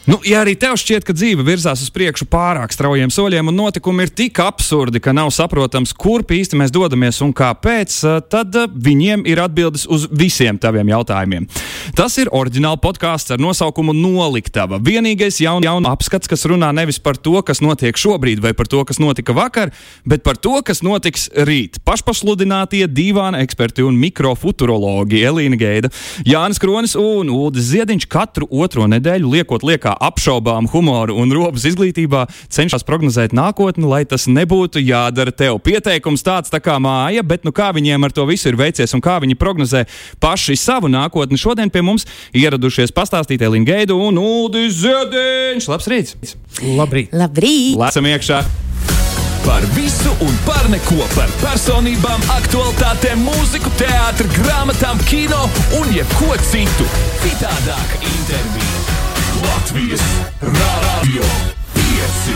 Nu, ja arī tev šķiet, ka dzīve virzās uz priekšu pārāk straujiem soļiem un notikumi ir tik absurdi, ka nav saprotams, kurp īsti mēs dodamies un kāpēc, tad viņiem ir atbildes uz visiem taviem jautājumiem. Tas ir oriģināli podcasts ar nosaukumu Noliktava. Vienīgais jauna apskats, kas runā nevis par to, kas notiek šobrīd vai par to, kas notika vakar, bet par to, kas notiks rīt. Pašpasludinātie dīvāna eksperti un mikrofuturologi Elīna Geida, Jānis Kronis un Uldis Ziediņš katru otro nedēļu liekot liekā apšaubām humoru un robas izglītībā cenšas prognozēt nākotni, lai tas nebūtu jādara tev. Pieteikums tāds tā kā māja, bet nu kā viņiem ar to visu ir veicies un kā viņi prognozē paši savu nākotni. Šodien pie mums ieradušies pastāstīt Elīna Geida un Uldis Ziediņš. Labs rīts! Labrīt! Labrīt! Lecam iekšā! Par visu un par neko, par personībām, aktualitātēm, mūziku, teātri, grāmatām, kino un jebko citu. Citādāka intervija. Latvijas Radio 5.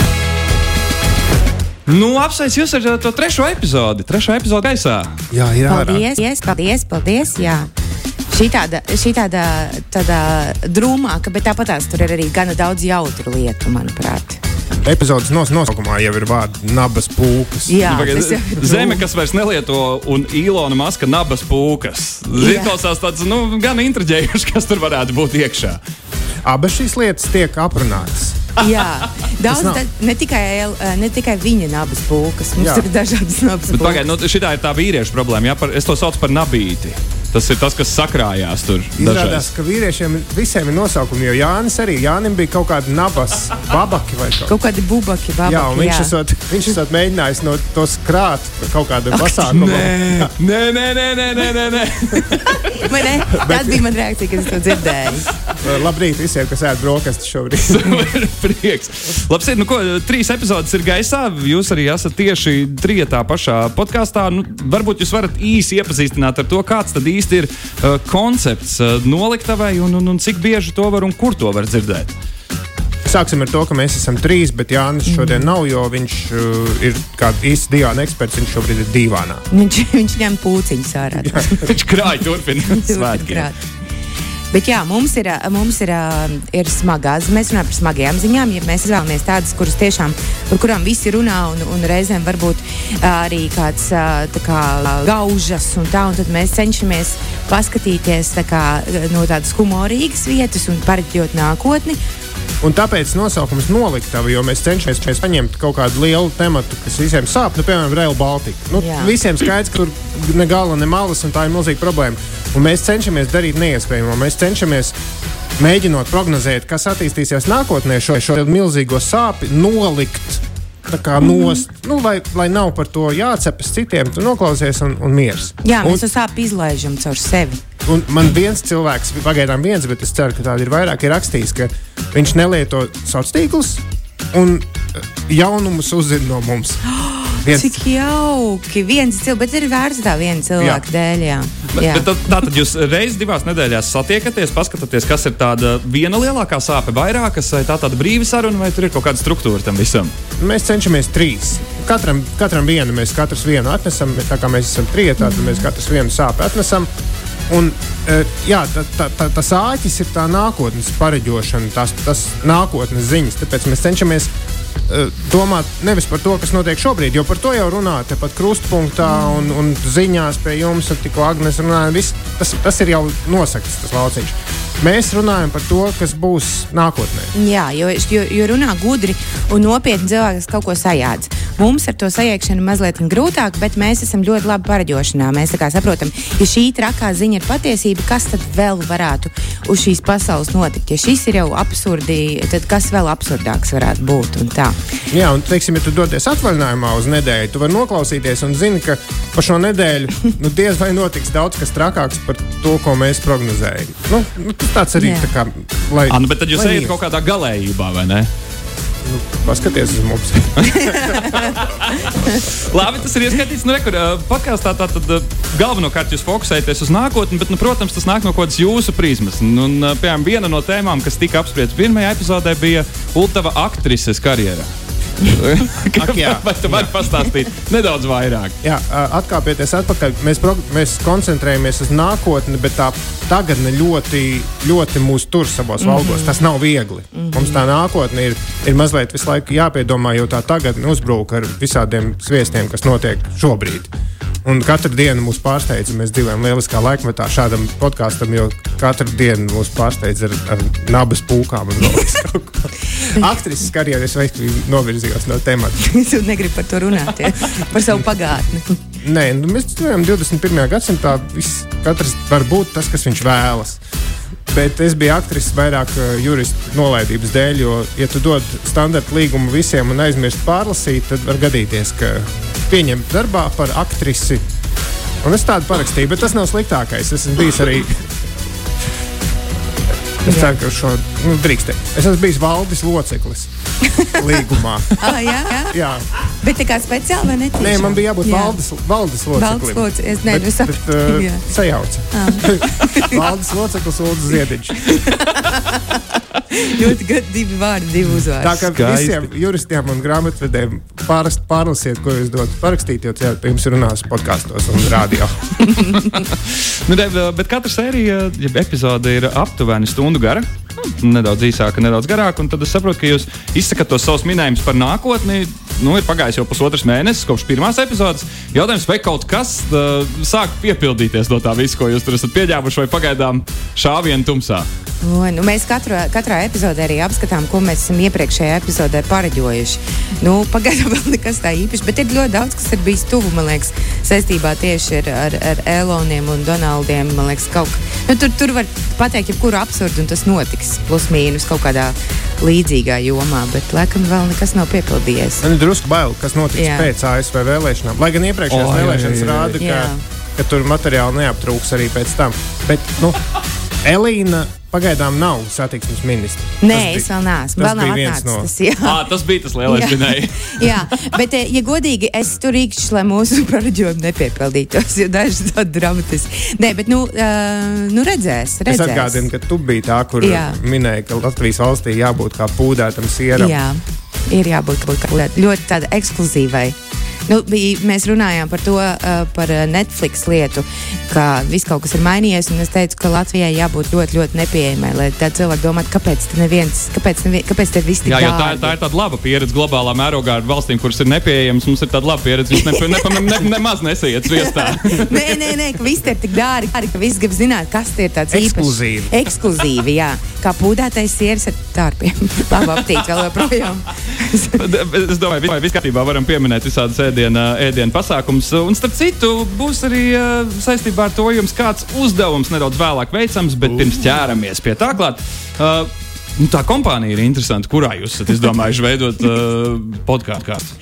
Nu, apsveic jūs ar to trešo epizodi gaisā. Jā, ir ārā. Paldies, jā. Šī tāda drūmāka, bet tāpatās tur ir arī gana daudz jautru lietu, manuprāt. Epizodes nosaukumā jau ir vārdi nabas pūkas. Jā, Zeme, kas vairs nelieto, un Ilona Maska nabas pūkas. Zinklausās tāds, gan intriģējuši, kas tur varētu būt iekšā. Abas šīs lietas tiek aprunātas. Jā, daudz, ne tikai viņa nabas pūkas, mums ir dažādas nabas pūkas. Bet pagaid, šitā ir tā vīriešu problēma, es to saucu par nabīti. Tas ir tas, kas sakrājās tur. Izrādās, ka vīriešiem visiem ir nosaukumi, jo Jānim bija kaut kādi nabas babaki vai kaut kādi bubaki, babaki, jā. Un viņš esot mēģinājis no tos krāt kaut kādu pasākumu. Nē. Vai ne? Tāda bija man reakcija, kad es to dzirdēju. Labrīt visiem, kas ēd brokastis šobrīd. Prieks. Labs, 3 epizodes ir gaisā, jūs arī esat tieši trietā pašā podkastā. Varbūt jūs varat īsi iepazīstināt ar to, kāds tad īsti ir koncepts Noliktavai un cik bieži to var un kur to var dzirdēt. Sāksim ar to, ka mēs esam 3, bet Jānis šodien nav, jo viņš ir kā īsts dīvāna eksperts, viņš šobrīd ir dīvānā. Viņš ņem pūciņus ārā. Viņš krāj turpina svētkiem. Bet jā, mums ir smagās, mēs runājam par smagajām ziņām, ja mēs izvēlamies tādas, kuras tiešām, par kurām visi runā un reizēm varbūt arī kāds tā kā gaužas un tad mēs cenšamies paskatīties tā kā no tādas humorīgas vietas un pareģot nākotni. Un tāpēc nosaukums Noliktava, jo mēs cenšamies paņemt kaut kādu lielu tematu, kas visiem sāp, piemēram, Rail Baltica. Visiem skaidrs, ka tur ne gala, ne malas, un tā ir milzīga problēma. Un mēs cenšamies darīt neiespējamo. Mēs cenšamies mēģinot prognozēt, kas attīstīsies nākotnē, šo milzīgo sāpi nolikt tā kā nost, lai nav par to jācepas citiem, tu noklausies un miers. Jā, mēs to sāpi izlaižam caur sevi. Un man viens cilvēks, pagaidām viens, bet es ceru, ka tādi ir vairāk, ir rakstījis, ka viņš nelieto sociālos tīklus un jaunumus uzzina no mums. Cik jauki, bet ir vērts tā viena cilvēka dēļ, jā. Bet tātad jūs reiz 2 nedēļās satiekaties, paskatāties, kas ir tāda viena lielākā sāpe, vairākas, vai tā tāda brīva saruna, vai tur ir kaut kāda struktūra tam visam? Mēs cenšamies 3. Katram vienu, mēs katrs vienu atnesam, tā kā mēs esam 3, tad mēs katrs vienu sāpi atnesam. Un, jā, tas āķis ir tā nākotnes pareģošana, tas nākotnes ziņas, tāpēc mēs cenšamies domāt nevis par to, kas notiek šobrīd, jo par to jau runā tepat krustpunktā un ziņās pie jums, un tikko Agnes runāja, tas ir jau nosakts, tas lauciņš. Mēs runājam par to, kas būs nākotnē. Jā, jo runā gudri un nopietni cilvēki, kas kaut ko sajādz. Mums ar to sajēgšanu mazliet grūtāk, bet mēs esam ļoti labi pareģošanā. Mēs tā kā saprotam, ja šī trakā ziņa ir patiesība, kas tad vēl varētu uz šīs pasaules notikt? Ja šis ir jau absurdi, tad kas vēl absurdāks varētu būt un tā. Jā, un teiksim, ja tu dodies atvaļinājumā uz nedēļu, tu vari noklausīties un zini, ka pa šo nedēļu diez vai notiks daudz kas trakāks par to, ko mēs prognozējam. Tāds arī tā kā, lai... Bet tad jūs ejat kaut kādā galējībā, vai ne? Paskaties uz mums. Labi, tas ir ieskaitīts. Podkāstā tātad galvenokārt jūs fokusējaties uz nākotni, bet, protams, tas nāk no kaut kādas jūsu prizmas. Piemēram, viena no tēmām, kas tika apspriesta pirmajā epizodē, bija Ultava aktrises karjerā. Vai tu vari pastāstīt nedaudz vairāk? Jā, atkāpieties atpakaļ. Mēs koncentrējamies uz nākotni, bet tā tagadne ļoti, ļoti mūs tur savos valgos. Tas nav viegli. Mums tā nākotne ir mazliet visu laiku jāpiedomā, jo tā tagadne uzbrūk ar visādiem sviestiem, kas notiek šobrīd. Un katru dienu mūs pārsteidz, mēs dzīvojam lieliskā laikmetā šādam podkāstam, jo katru dienu mūs pārsteidz ar nabas pūkām un vēl kaut ko. Aktrises karjeras veiksmīgi novirzījās no temata. Es negribu par to runāt, ja? Par savu pagātni. Nē, mēs dzīvojam 21. gadsimtā, katrs var būt tas, kas viņš vēlas. Bet es biju aktrises vairāk juristu nolaidības dēļ, jo, ja tu dod standarta līgumu visiem un aizmirst pārlasīt, tad var gadīties, ka pieņem darbā par aktrisi. Un es tādu parakstīju, bet tas nav sliktākais. Es esmu bijis arī... Es ceru, ka šo drīkstē. Es esmu bijis valdes loceklis līgumā. Jā? Jā. Bet tā kā speciāli vai netīšām? Nē, man bija jābūt valdes loceklim. Bet sajauca. Valdes loceklis Ulds Ziediņš. Ļoti gadi, 2 vārdi, 2 uzvārdi. Tā kā visiem juristiem un grāmatvedējiem pārlasiet, ko jūs dodat parakstīt, jo jums ir runās podkastos un radio. Bet katra sērija, epizode ir aptuveni stundu gara. Nedaudz īsāka, nedaudz garāka. Un tad es saprotu, ka jūs izsakat tos savus minējumus par nākotni. Ir pagājis jau pusotrs mēnesis kopš pirmās epizodes. Jautājums, vai kaut kas sāk piepildīties no tā visu, ko jūs tur esat pieļāvuši, vai pagaidām šāvienu tumsā? Mēs katrā epizodē arī apskatām, ko mēs esam iepriekšējā epizodē pareģojuši. Pagaidām vēl nekas tā īpaši, bet ir ļoti daudz, kas ir bijis tuvu, man liekas, saistībā tieši ar Eloniem un Donaldiem. Man liekas, tur var pateikt jebkuru absurdu, un tas notiks plus mīnus kaut kādā līdzīgā jomā, bet laikam vēl nekas nav piepildījies. Man ir drusku bail, kas notiks pēc ASV vēlēšanām. Lai gan iepriekšējās vēlēšanas rāda, ka tur materiāli neaptrūks arī pēc tam. Bet, Elīna pagaidām nav satiksmes ministra. Nē, es vēl neesmu. Vēl nav atnācis. Tas bija tas lielais vinēji. Jā, bet, ja godīgi, es tur rīkšķi, lai mūsu pareģojumi nepiepildītos, jo daži tādi dramatiski. Nē, bet, redzēs. Es atgādinu, ka tu biji tā, kur minēja, ka Latvijas valstī jābūt kā pūdētam sieram. Jā, ir jābūt ļoti tāda ekskluzīvai. Mēs runājām par to, par Netflix lietu, ka viss kaut kas ir mainījies, un es teicu, ka Latvijai jābūt ļoti, ļoti nepieejamai, lai tā cilvēki domātu, kāpēc te viss tik dārgi. Jā, tā ir tāda laba pieredze globālā mērogā ar valstīm, kuras ir nepieejamas. Mums ir tāda laba pieredze, viņš nemaz nesaiet sviestā. Nē, ka viss ir tik dārgi, ka viss grib zināt, kas tie ir tāds ekskluzīvi. Ekskluzīvi, jā. Kā pūdētais sieras ar tārpiem. Labi aptīt vēl joprojām. Es domāju, viss kārtībā varam pieminēt visādas ēdienu pasākums. Un starp citu, būs arī saistībā ar to jums kāds uzdevums nedaudz vēlāk veicams, bet pirms ķēramies pie tā klāt. Tā kompānija ir interesanta, kurā jūs esat izdomājuši veidot podkāstu.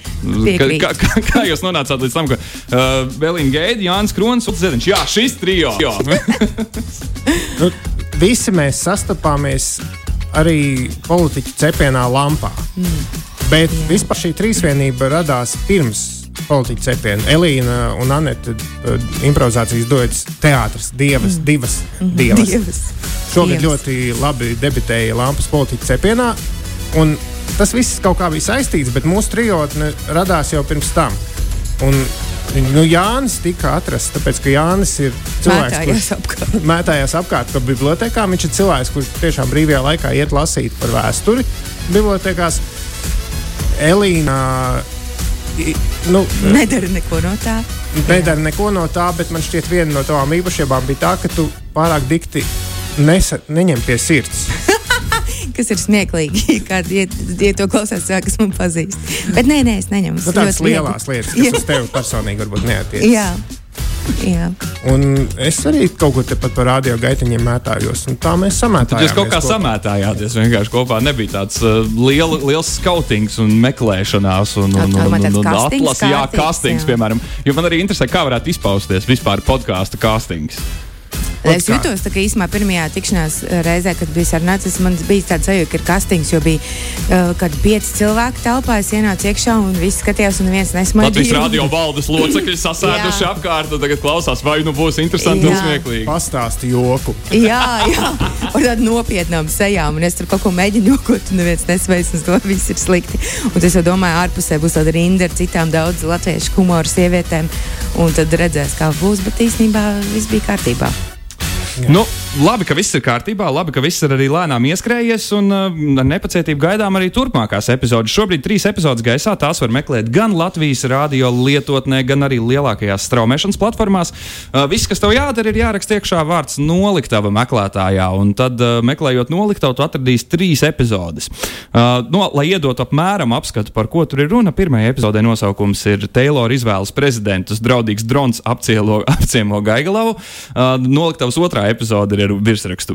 Kā jūs nonācāt līdz tam, ka Elīna Geide, Jānis Kronis un Ziediņš? Jā, šis trio. Visi mēs sastapāmies arī politiķu cepienā lampā. Bet vispār šī trīsvienība radās pirms politiķu cepiena. Elīna un Anete improvizācijas duets teātris divas dievas. Šogad ļoti labi debitēja Lampas politiķu cepienā. Un tas viss kaut kā bija saistīts, bet mūsu trijotne radās jau pirms tam. Un Jānis tika atrasts, tāpēc, ka Jānis ir cilvēks, kurš mētājās apkārt pa bibliotekām. Viņš ir cilvēks, kurš tiešām brīvajā laikā iet lasīt par vēsturi bibliotekās. Elīna nedara neko no tā. Nedara neko no tā, bet man šķiet viena no tavām īpašībām bija tā, ka tu pārāk dikti neņem pie sirds. Kas ir smieklīgi, kad ja to klausās cilvēki, kas man pazīst. Bet nē, es neņemu. Tādas lielās lietas, kas uz tevi personīgi varbūt neatiecas. Jā. Un es arī kaut ko tepat par radio gaitiņiem mētājos, un tā mēs samētājāmies. Tad jūs kaut kā samētājāties vienkārši kopā, nebija tāds liels skautings un meklēšanās un atlas, kastings, piemēram. Jo man arī interesē, kā varētu izpausties vispār podkāsta kastings. Es jutos, tā kā īsumā pirmajā tikšanās reizē, kad bija sarunāts, man bija tāds sajūta, ka ir kastings, jo bija kad 5 cilvēki telpā, es ienācu iekšā un visi skatījās un neviens nesmaidīja. Latvijas radio valdes locekļi sasēduši apkārt un tagad klausās, vai nu būs interesanti un smieklīgi. Pastāsti joku. Jā. Un tādu nopietnām sejām, un es tur kaut ko mēģinu jokot, un neviens nesveic, un to viss ir slikti. Un es jau domāju, ārpusē būs tāda rinda ar citām daudz latviešu humoru sievietēm, un tad redzēs, kā būs, bet īstenībā viss bija kārtībā. Nu, labi, ka viss ir kārtībā, labi, ka viss ir arī lēnām ieskrējies un ar nepacietību gaidām arī turpmākās epizodes. Šobrīd 3 epizodes gaisā, tās var meklēt gan Latvijas radio lietotnē, gan arī lielākajās straumēšanas platformās. Viss, kas tev jādara, ir jāraksta iekšā vārds noliktava meklētājā, un tad meklējot noliktavu, tu atradīs 3 epizodes. Lai iedotu apmēram apskatu, par ko tur ir runa, pirmajā epizodē nosaukums ir Taylor izvēles prezidentus, draudīgs drons apciemo Gaigalavu. Noliktavas otrā epizode ir virsrakstu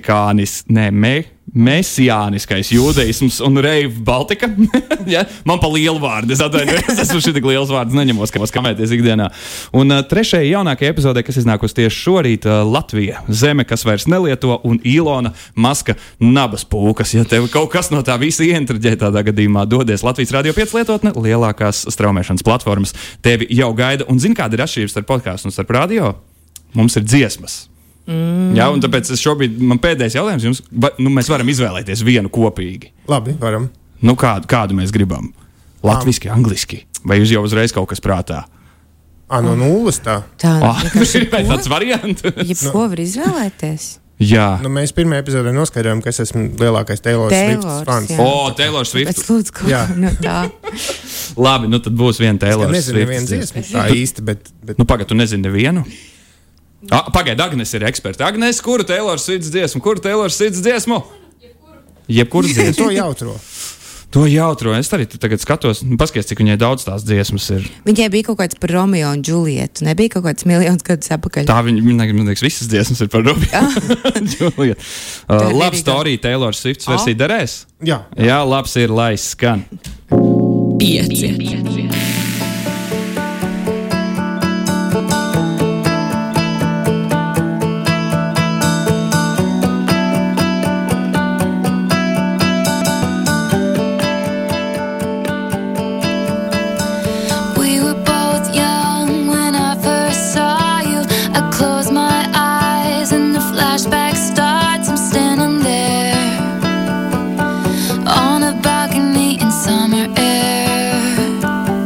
mesijāniskais jūdeisms un Rave Baltica. Ja? Man pa lielu vārdu, es atvainojos, esmu šitik liels vārds, neņemos, kā skatīties ikdienā. Un trešajā jaunākajā epizodē, kas iznākusi tieši šorīt, Latvija, zeme, kas vairs nelieto, un Ilona Maska nabas pūkas. Ja tev kaut kas no tā visa ieintriģē, tādā gadījumā dodies Latvijas Radio 5 lietotne, lielākās straumēšanas platformas tevi jau gaida. Un zini, kāda ir atšķirības starp podcastu un starp radio? Mums ir dziesmas. Jā, un tāpēc šobrīd man pēdējais jautājums jums, mēs varam izvēlēties vienu kopīgi. Labi, varam. Nu, kādu mēs gribam? Latviski, angliski? Vai jūs jau uzreiz kaut kas prātā? No nulles tā? Ir tāds variants. Jebko var izvēlēties. Jā. Mēs pirmajā epizodē noskaidrojām, ka es esmu lielākais Taylor Swift fans. Taylor Swift. Pēc lūdzu, ko no tā. Labi, nu tad būs viena Taylor Swift. Es nezinu nevienu dziesmu tā īsti, bet... Nu, pagaid, tu nezini nevienu? Pagaid, Agnes ir eksperta. Agnes, kuru Taylor Swift dziesmu? Jebkuru dziesmu. To jautro. Es arī tagad skatos, paskaties, cik viņai daudz tās dziesmas ir. Viņai bija kaut kāds par Romeo un Julietu. Nebija kaut kāds miljons gadus atpakaļ. Tā viņa visas dziesmas ir par Romeo un Julietu. Love Story, Taylor Swift versija derēs? Jā. Jā, labs ir, lai skan. 5. On a balcony in summer air.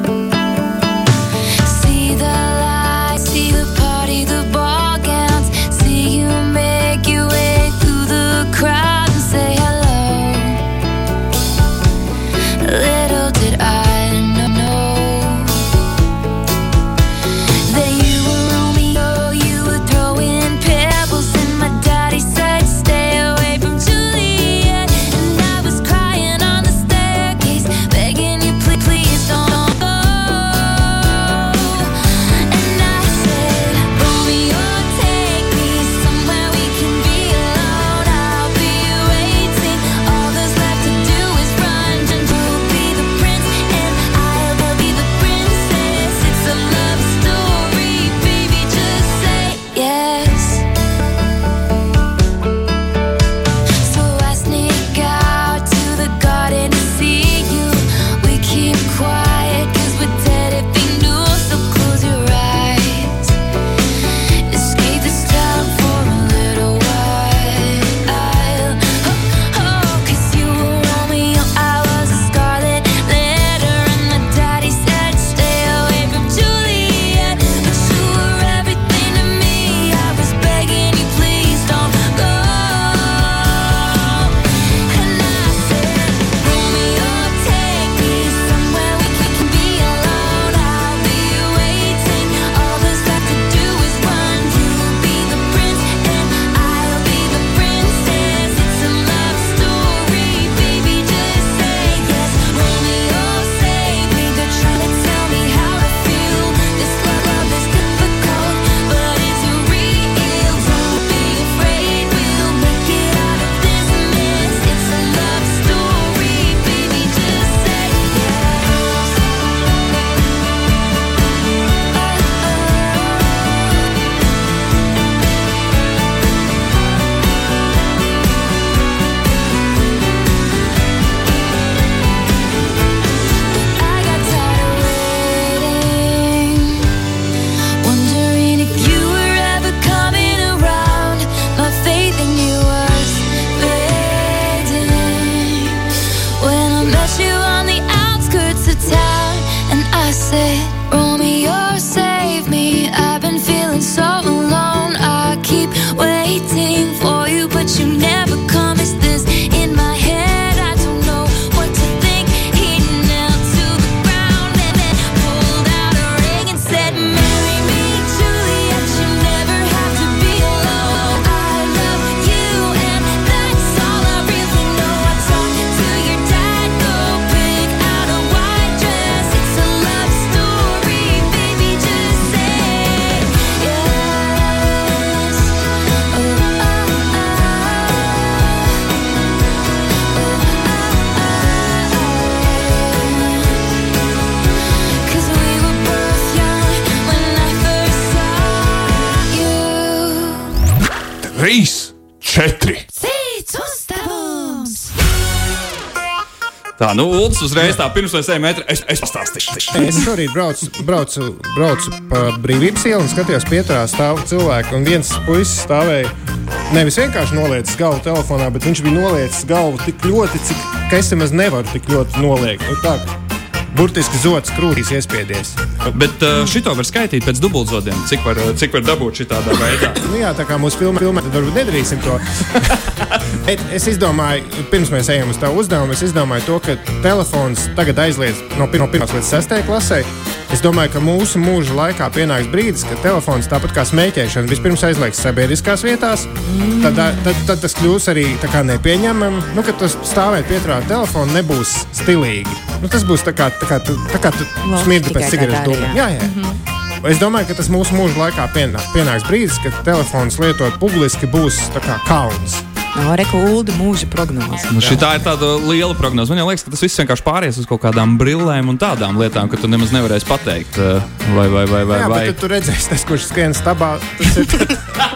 Tā, Uldis uzreiz tā, pirms mēs ejam metrā, es pastāstīšu. Es šorīt braucu pa Brīvības ielu un skatījos pieturā stāv cilvēku, un viens puisis stāvēja, nevis vienkārši noliecis galvu telefonā, bet viņš bija noliecis galvu tik ļoti, ka es nemaz nevaru tik ļoti noliekt. Nu, tā, burtiski zods krūtīs iespiedies. Bet šito var skaitīt pēc dubultzodiem, cik var dabūt šitādā veidā. Nu jā, tā kā mūsu filmā, tad varbūt nedarīsim to. Es izdomāju, pirms mēs ejam uz tavu uzdevumu, es izdomāju to, ka telefons tagad aizliedz no 1. līdz 6. klasē. Es domāju, ka mūsu mūža laikā pienāks brīdis, kad telefons tāpat kā smēķēšana vispirms aizliegs sabiedriskās vietās, tad tas kļūs arī tā kā nepieņemam. Nu, kad tas stāvēt pieturā telefonu nebūs stilīgi. Nu, tas būs tā kā tu smirdi pēc cigaretes dūmiem. Jā. Es domāju, ka tas mūsu mūža laikā pienāks brīdis, kad telefons lietot publiski būs tā kā kauns. Reku Ulda mūža prognoze. Šitā ir tāda liela prognoze. Man jau liekas, ka tas viss vienkārši pāries uz kaut kādām brillēm un tādām lietām, ka tu nemaz nevarēsi pateikt. Vai. Jā, bet tu redzēsi, tas, kurš skrien stabā, tas ir...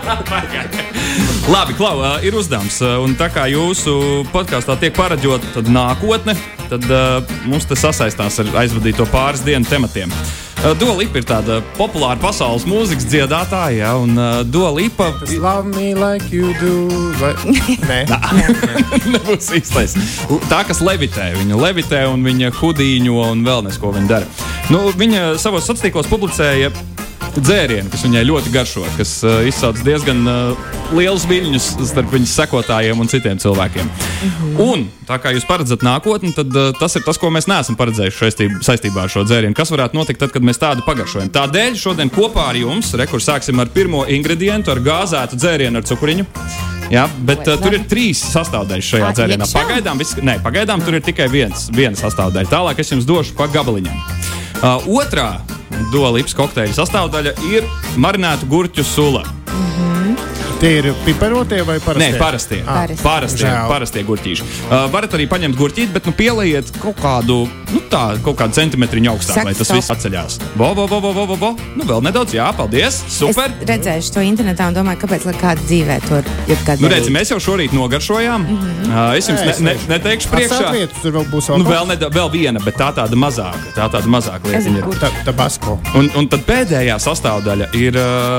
Labi, Klau, ir uzdevums. Un tā kā jūsu podkāstā tiek paraģota tad nākotne, tad mums te sasaistās ar aizvadīto pāris dienu tematiem. Dua Lipa ir tāda populāra pasaules mūzikas dziedātāja, un Dua Lipa... Tas love me like you do... Vai... Nē. Nebūs īstais. Tā, kas levitē. Viņa levitē un viņa hudīņo un vēl nes, ko viņa dara. Nu, viņa savos sociālos tīklos publicēja dzērienu, kas viņai ļoti garšo, kas izsauc diezgan lielus viļņus starp viņas sekotājiem un citiem cilvēkiem. Un, tā kā jūs paredzat nākotni, tad tas ir tas, ko mēs neesam paredzējuši saistībā ar šo dzērienu. Kas varētu notikt tad, kad mēs tādu pagaršojam? Tādēļ šodien kopā ar jums, sāksim ar pirmo ingredientu, ar gāzētu dzērienu ar cukuriņu. Jā, bet tur ir 3 sastāvdaļas šajā dzērienā. Pagaidām tur ir tikai viena sastāvdaļa. Tālāk es jums došu pa gabaliņam. Otrā Dua Lipas kokteļa sastāvdaļa ir marinētu gurķu sula. Tie ir piparotie vai parastie? Nē, parastie gurķīši. Varat arī paņemt gurķīti, bet pielaiet kaut kādu centimetriņu augstāk, lai tas viss atceļās. Nu, vēl nedaudz, jā, paldies, super. Es redzēšu to internetā un domāju, kāpēc, lai kāda dzīvē to ir kāda. Nu, redzi, mēs jau šorīt nogaršojām. Es jums neteikšu priekšā. Tur vēl būs vēl viena, bet tā tāda mazāka lietiņa ir. Tabasko. Un tad pēdējā sastāvdaļa ir...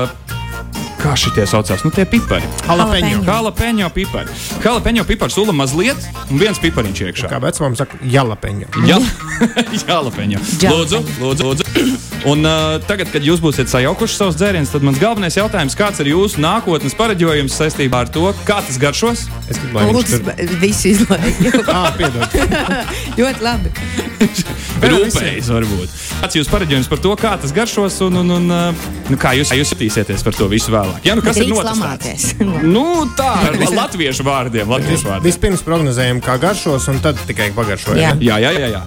Kā šitie saucās? Nu, tie pipari. Jalapeņo pipari. Jalapeņo pipari sula mazliet un viens pipariņš iekšā. Kā vecmām saka, jalapeņo. Jalapeņo. Lūdzu. Un tagad, kad jūs būsiet sajaukuši savus dzērienus, tad mans galvenais jautājums, kāds ir jūsu nākotnes pareģojums saistībā ar to, kā tas garšos? Es gribu, lai viņš tur... Visu izlaik. Piedod. Ļoti labi. Rūpējis varbūt. Kāds jūs pareģojums par to, kā tas garšos un kā jūs jutīsieties par to visu vēlāk? Jā, nu kas ir notestēts? Nu tā, ar latviešu vārdiem. Vispirms prognozējam, kā garšos, un tad tikai pagaršojam. Jā.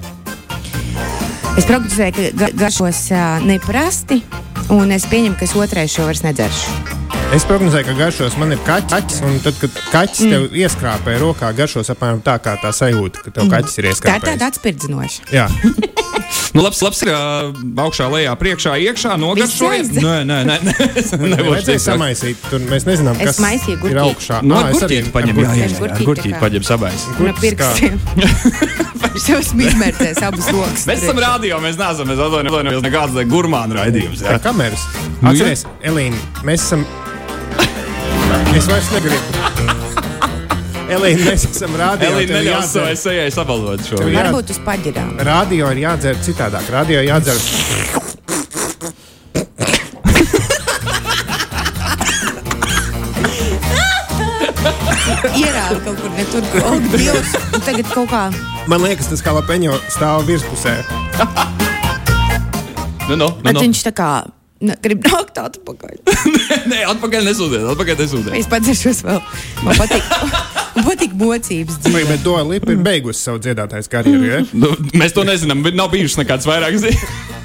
Es prognozēju, ka garšos neparasti, un es pieņemu, ka es otrais šo vairs nedzeršu. Es prognozēju, ka garšos man ir kaķis, un tad, kad kaķis tev ieskrāpē rokā, garšos apmēram tā kā tā sajūta, ka tev kaķis ir ieskrāpējis. Tā ir tāda atspirdzinoša. Jā. Nu, labs ir augšā, lejā, priekšā, iekšā, nogaršojies. Nē. Nevajadzēja samaisīt, tur mēs nezinām, kas ir augšā. Nu, ar gurķīti paņem, jā, ar gurķīti paņem sabais. No pirkstiem. Viņš jau smizmērcēs abas rokas. Mēs esam radio, mēs neesam, mēs atvainojamies nekāds gurmānu raidījums. Tā kameras. Atceries, Elīna, mēs esam... Es vairs negribu. Elīna, mēs esam radio. Elīna neļaus savai sejai sabalot šo. Varbūt uz paģirām. Radio ir jādzer citādāk. Radio ir jādzer... Ierāva kaut kur ne tur, kur Dievs, un tagad kaut kā... Man liekas, tas jalapeņo stāv virspusē. Bet viņš tā kā... Grib nākt atpakaļ. Nē, atpakaļ nesūdiet. Es padzeršos vēl. Man patīk mocības dzīvē. Bet Dua Lipa ir beigusi savu dziedātājas karjeru, ja? Mēs to nezinām, bet nav bijušas nekāds vairāk zīmes.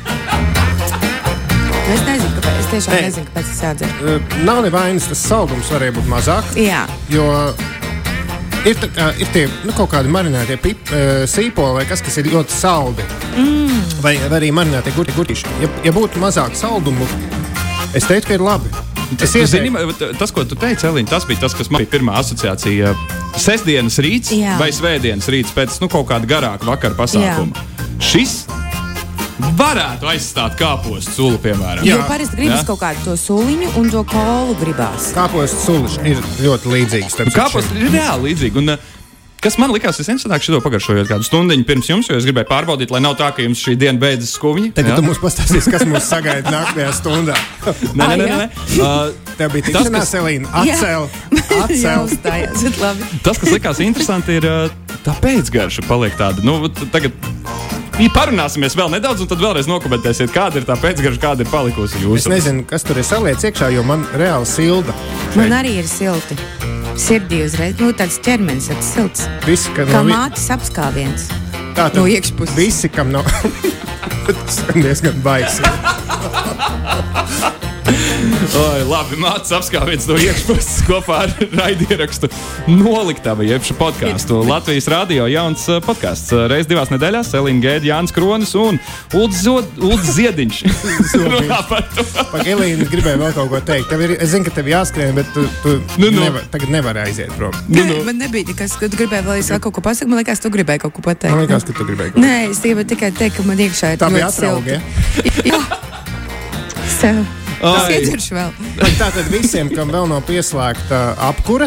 Es nezinu, kāpēc. Es tiešām nezinu, kāpēc tas jādzer. Nav nevainas, tas saldums varēja būt mazāk. Jā. Jo ir tie kaut kādi marinētie sīpoli vai kas ir ļoti saldi. Vai arī marinētie gurķīši. Ja būtu mazāk saldumu, es teiktu, ka ir labi. Tas, ko tu teici, Elīna, tas bija tas, kas man bija pirmā asociācija. Sestdienas rīts vai svētdienas rīts pēc kaut kāda garāka vakara pasākuma. Šis varētu aizstāt kāpostu sulu, piemēram. Jo parasti gribas kaut kādu to suliņu un to kolu gribās. Kāpostu sulis ir ļoti līdzīgs. Kāpostu ir reāli līdzīgi. Un, kas man likās visinteresantāk šito pagaršojot kādu stundiņu pirms jums, jo es gribēju pārbaudīt, lai nav tā, ka jums šī diena beidzas skuvņi. Tagad tu mums pastāstīsi, kas mūs sagaida nākamajā stundā. Nē. Tev bija tikšanās, Elīna. Atcēl. Jāuzstājās, bet labi. Tas, kas likās interesanti, ir tā pēcgarša paliek tāda. Tagad parunāsimies vēl nedaudz, un tad vēlreiz nokomentēsiet, kāda ir tā pēcgarša, kāda ir palikusi jūsu. Es nezinu, kas tur ir saliec iekšā, jo man reāli silda. Man arī ir silti. Sirdī uzreiz, tāds ķermenis, tāds silts. Visi, kā mātes apskāviens. Tātad no iekšpuses. Visi, kam nav... Tas diezgan baisi. Oi, labi, mātes apskāviens no iekšpuses kopā ar raidierakstu Noliktavu, jeb šo podcastu. Latvijas radio jauns podcasts. Reiz 2 nedēļās Elīna Gēda, Jānis Kronis un Uldis Ziediņš. Runā par to. Elīna, gribēju vēl kaut ko teikt. Es zinu, ka tev jāskrien, bet tu tagad nevari aiziet prom. Man nebija nekas, ka tu gribēji vēl kaut ko pasakt. Man liekas, tu gribēji kaut ko pateikt. Man liekas, ka tu gribēji kaut ko. Nē, es tikai teikt, ka man iekšā ir tā bija atraugi, ja? Sev. Es iedzeršu vēl. Tātad visiem, kam vēl nav pieslēgta apkura,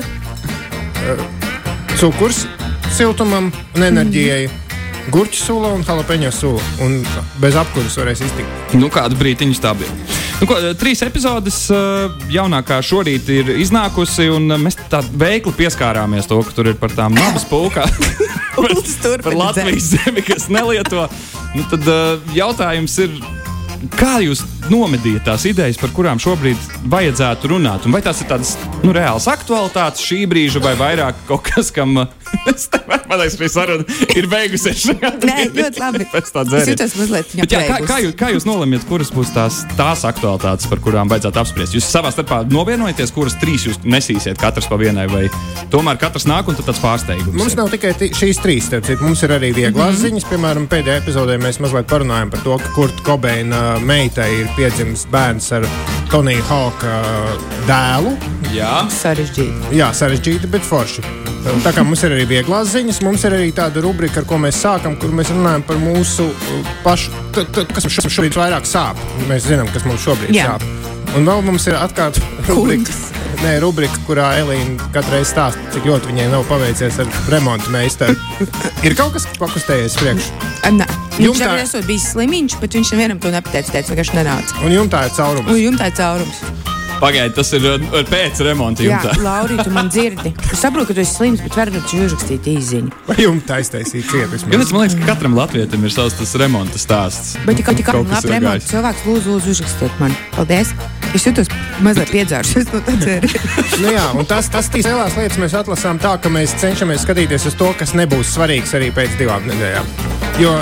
cukurs siltumam un enerģijai, gurķu sula un jalapeņo sula. Un bez apkuras varēs iztikt. Kādu brītiņu tā bija. 3 epizodes jaunākā šorīt ir iznākusi, un mēs tā veikli pieskārāmies to, ka tur ir par tām nabas pulkām. par Latvijas zemi, kas nelieto. Tad jautājums ir, kā jūs nomedījat tās idejas, par kurām šobrīd vajadzētu runāt? Un vai tās ir tādas reālas aktualitātes šī brīža, vai vairāk kaut kas, kam man liekas, šī saruna ir beigusies? Nē, ļoti labi. Es jūtos mazliet apēgus. Kā jūs nolemiet, kuras būs tās aktualitātes, par kurām vajadzētu apspriest? Jūs savā starpā novienojaties, kuras 3 jūs nesīsiet katrs pa vienai, vai tomēr katrs nāk un tad tāds pārsteigums? Mums nav tikai šīs 3, mums ir arī vieglās ziņas. Piemēram, pēdējā epizodē mēs mazliet parunājam par to, ka Kurta Kobeina meitai ir piedzimis bērns ar Tonija Hauka dēlu. Jā. Sarežģīti, bet forši. Tā kā mums ir arī vieglās ziņas, mums ir arī tāda rubrika, ar ko mēs sākam, kur mēs runājam par mūsu pašu, kas mums šobrīd vairāk sāp. Mēs zinām, kas mums šobrīd sāp. Un vēl mums ir atkārt rubrika, kurā Elīna katreiz stāsta, cik ļoti viņai nav paveicies ar remontu meistaru. Ir kaut kas pakustējies priekš? Nē. Viņš arī esot bijis slimiņš, bet viņš nevienam to nepateica, vienkārši nenāca. Un jumtā ir caurums. Pagaidi, tas ir pēc remonta jumtā. Jā, Lauri, tu man dzirdi. Es saprotu, ka tu esi slims, bet varbūt tu uzrakstīt īziņu. Vai jumtā aiztaisīt cietu? Man liekas, ka katram latvietim ir savs tas remonta stāsts. Bet ja katram labi remonta cilvēks lūdzu uzrakstīt man. Paldies. Es jūtos mazliet piedzāršos no tā dzēri. Jā, un tas lielās lietas mēs atlasām tā, ka mēs cenšamies skatīties uz to, kas nebūs svarīgs arī pēc 2 nedēļām. Jo,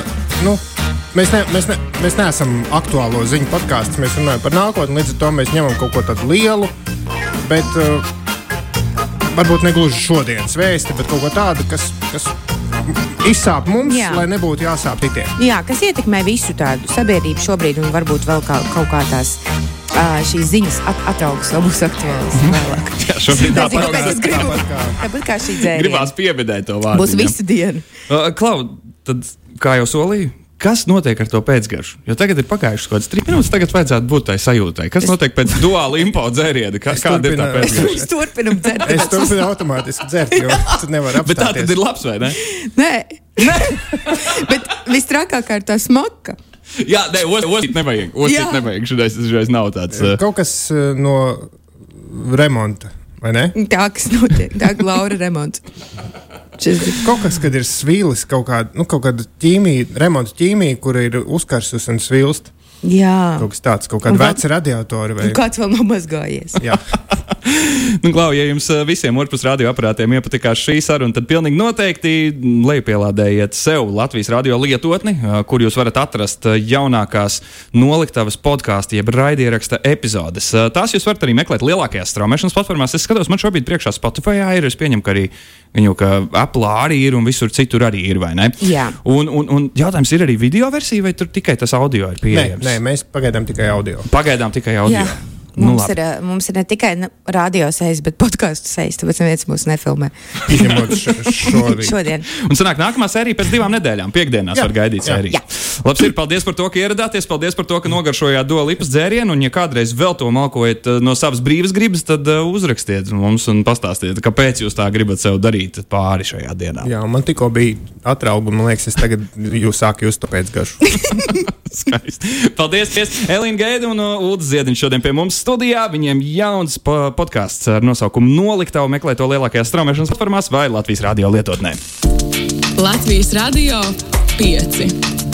mēs neesam aktuālo ziņu podkāsts, mēs runājam par nākotni, līdz ar to mēs ņemam kaut ko tādu lielu, bet varbūt negluži šodienas vēsti, bet kaut ko tādu, kas izsāp mums, lai nebūtu jāsāp citiem. Jā, kas ietekmē visu tādu sabiedrību šobrīd un varbūt vēl kaut kā tās šīs ziņas atraugas vēl būs aktuālas vēlāk. Jā, šobrīd tāpat kā šī dzēriena. Gribās pievedēt to vārdu. Būs visu dienu. Klau, tad kā jau solīju, kas notiek ar to pēcgaršu? Jo tagad ir pagājušas kaut kādas 3 minūtes, tagad vajadzētu būt tai sajūtai. Kas notiek pēc duāla impo dzēriena? Kāda ir tā pēcgarša? Es turpinu dzert. Es turpinu automātiski dzert, jo tu nevar apstāties. Bet tā tad ir labs, vai ne? Nē. Bet vistrakākā ir tā smaka. Jā, nē, ostīt nevajag. Nevajag. Šodien nav tāds. Kaut kas no remonta, vai ne? Tā, kas notiek. Tā, Laura remonts. Kaut kas, kad ir svīlis, kaut kāda ķīmija, remonta ķīmija, kura ir uzkarsus un svilst. Jā. Kaut kas tāds, kaut kāda veca radiatori. Vai... Kāds vēl nav mazgājies. Jā. Klau, ja jums visiem ārpus radioaparātiem iepatikās šī saruna, tad pilnīgi noteikti lejupielādējiet sev Latvijas radio lietotni, kur jūs varat atrast jaunākās Noliktavas podkāstu, jeb raidieraksta epizodes. Tās jūs varat arī meklēt lielākajās straumēšanas platformās. Es skatos, man šobrīd priekšā Spotify ir, es pieņemu, ka arī viņu, ka Apple arī ir un visur citur arī ir, vai ne? Jā. Un jautājums ir arī video versija, vai tur tikai tas audio ir pieejams? Nē, mēs pagaidām tikai audio. Pagaidām tikai audio. Jā. Mums ir ne tikai radio sejas, bet podcastu sejas, tāpēc neviens mūs nefilmē. Izņemot šodien. Un sanāk, nākamā sērija pēc 2 nedēļām, piekdienās var gaidīt sēriju. Labs ir, paldies par to, ka ieradāties, paldies par to, ka nogaršojāt Dua Lipas dzērienu, un ja kādreiz vēl to malkojat no savas brīvas gribas, tad uzrakstiet mums un pastāstiet, kāpēc jūs tā gribat sev darīt pāri šajā dienā. Jā, man tikko bija atrauga, man liekas, es tagad sāku just to pēcgašu. Skaisti. Paldies, Elīna Geida un Ulds Ziediņš šodien pie mums studijā. Viņiem jauns podcasts ar nosaukumu Noliktavu, meklē to lielākajās straumēšanas platformās vai Latvijas radio lietotnē. Latvijas radio 5.